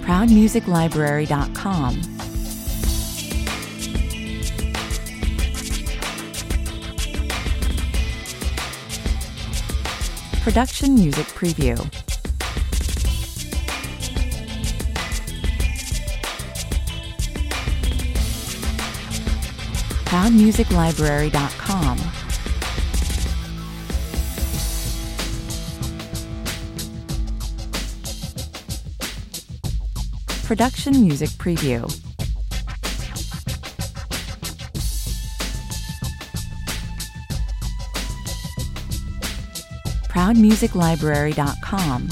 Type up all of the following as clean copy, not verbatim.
ProudMusicLibrary.com. Production Music Preview. ProudMusicLibrary.com. Production Music Preview. ProudMusicLibrary.com.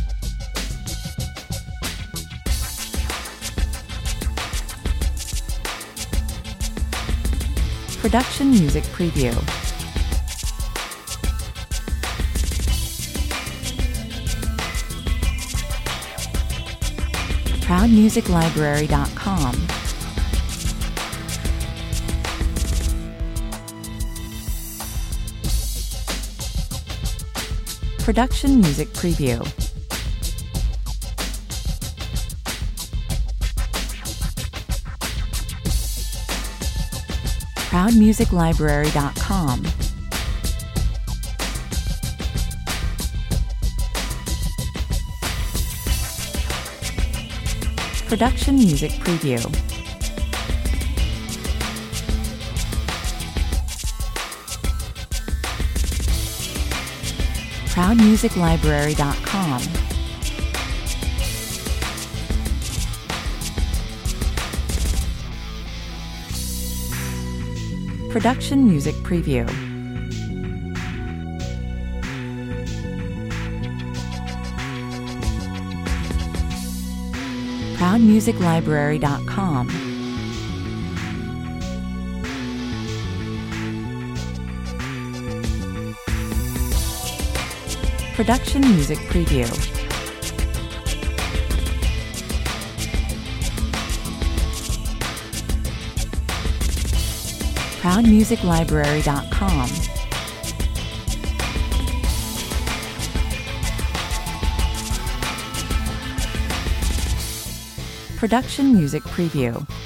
Production Music Preview. ProudMusicLibrary.com. Production Music Preview. ProudMusicLibrary.com. Production Music Preview. ProudMusicLibrary.com. Production Music Preview. ProudMusicLibrary.com. Production Music Preview. ProudMusicLibrary.com. Production Music Preview.